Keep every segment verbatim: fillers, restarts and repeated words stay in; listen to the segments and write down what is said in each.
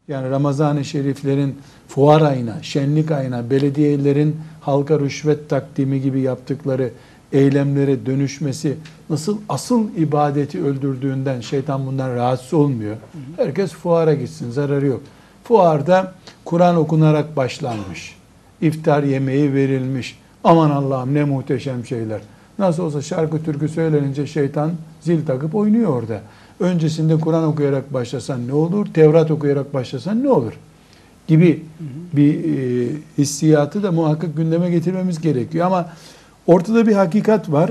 Yani Ramazan-ı Şeriflerin fuar ayına, şenlik ayına, belediyelerin halka rüşvet takdimi gibi yaptıkları eylemlere dönüşmesi nasıl asıl ibadeti öldürdüğünden şeytan bundan rahatsız olmuyor. Herkes fuara gitsin, zararı yok. Fuarda Kur'an okunarak başlanmış. İftar yemeği verilmiş. Aman Allah'ım ne muhteşem şeyler. Nasıl olsa şarkı türkü söylenince şeytan zil takıp oynuyor orada. Öncesinde Kur'an okuyarak başlasan ne olur? Tevrat okuyarak başlasan ne olur? Gibi bir e, hissiyatı da muhakkak gündeme getirmemiz gerekiyor. Ama ortada bir hakikat var.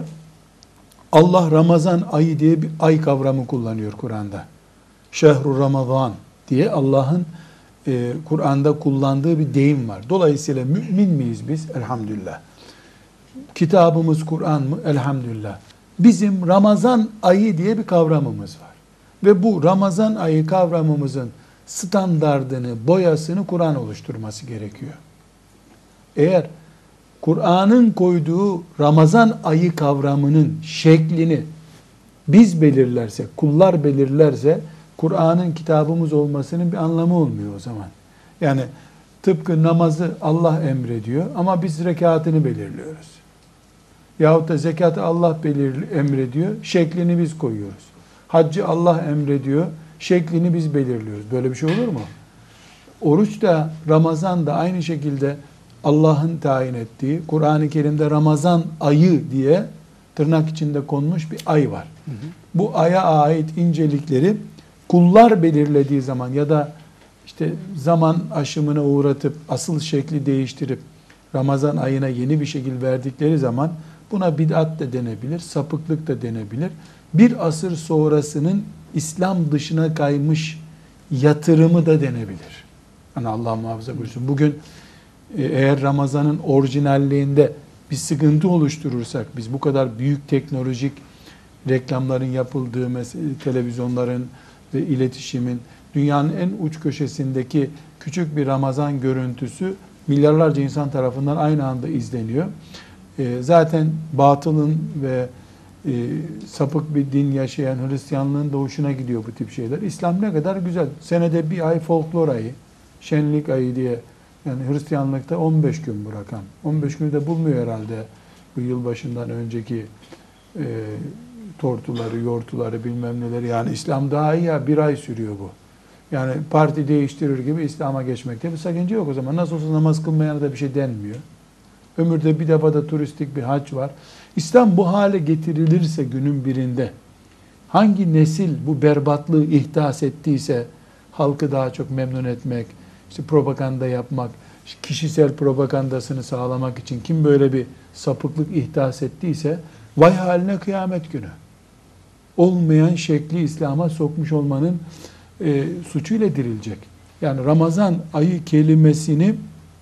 Allah Ramazan ayı diye bir ay kavramı kullanıyor Kur'an'da. Şehru Ramazan diye Allah'ın e, Kur'an'da kullandığı bir deyim var. Dolayısıyla mümin miyiz biz? Elhamdülillah. Kitabımız Kur'an mı? Elhamdülillah. Bizim Ramazan ayı diye bir kavramımız var. Ve bu Ramazan ayı kavramımızın standardını, boyasını Kur'an oluşturması gerekiyor. Eğer Kur'an'ın koyduğu Ramazan ayı kavramının şeklini biz belirlersek, kullar belirlerse Kur'an'ın kitabımız olmasının bir anlamı olmuyor o zaman. Yani tıpkı namazı Allah emrediyor ama biz rekatını belirliyoruz. Yahut da zekatı Allah belir, emrediyor, şeklini biz koyuyoruz. Haccı Allah emrediyor, şeklini biz belirliyoruz. Böyle bir şey olur mu? Oruç da Ramazan da aynı şekilde Allah'ın tayin ettiği, Kur'an-ı Kerim'de Ramazan ayı diye tırnak içinde konmuş bir ay var. Hı hı. Bu aya ait incelikleri kullar belirlediği zaman ya da işte zaman aşımına uğratıp asıl şekli değiştirip Ramazan ayına yeni bir şekil verdikleri zaman buna bid'at da denebilir, sapıklık da denebilir. Bir asır sonrasının İslam dışına kaymış yatırımı da denebilir. Yani Allah muhafaza buyursun. Bugün eğer Ramazan'ın orijinalliğinde bir sıkıntı oluşturursak, biz bu kadar büyük teknolojik reklamların yapıldığı, televizyonların ve iletişimin, dünyanın en uç köşesindeki küçük bir Ramazan görüntüsü milyarlarca insan tarafından aynı anda izleniyor. Zaten batılın ve e, sapık bir din yaşayan Hristiyanlığın da hoşuna gidiyor bu tip şeyler. İslam ne kadar güzel. Senede bir ay folklor ayı, şenlik ayı diye, yani Hristiyanlıkta on beş gün bu rakam. on beş günü de bulmuyor herhalde bu yılbaşından önceki e, tortuları, yortuları, bilmem neleri. Yani İslam daha iyi ya, bir ay sürüyor bu. Yani parti değiştirir gibi İslam'a geçmekte bir sakınca yok o zaman. Nasıl olsa namaz kılmayana da bir şey denmiyor. Ömürde bir defa da turistik bir hac var. İslam bu hale getirilirse günün birinde, hangi nesil bu berbatlığı ihdas ettiyse, halkı daha çok memnun etmek, işte propaganda yapmak, kişisel propagandasını sağlamak için kim böyle bir sapıklık ihdas ettiyse, vay haline kıyamet günü. Olmayan şekli İslam'a sokmuş olmanın e, suçuyla dirilecek. Yani Ramazan ayı kelimesini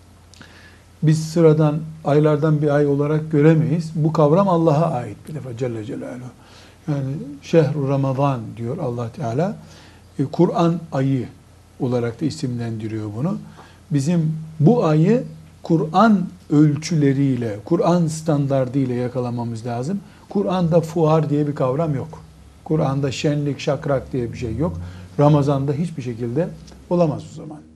biz sıradan aylardan bir ay olarak göremeyiz. Bu kavram Allah'a ait bir defa Celle Celaluhu. Yani şehru Ramazan diyor Allah Teala. E, Kur'an ayı olarak da isimlendiriyor bunu. Bizim bu ayı Kur'an ölçüleriyle, Kur'an standardıyla yakalamamız lazım. Kur'an'da fuar diye bir kavram yok. Kur'an'da şenlik, şakrak diye bir şey yok. Ramazan'da hiçbir şekilde olamaz o zaman.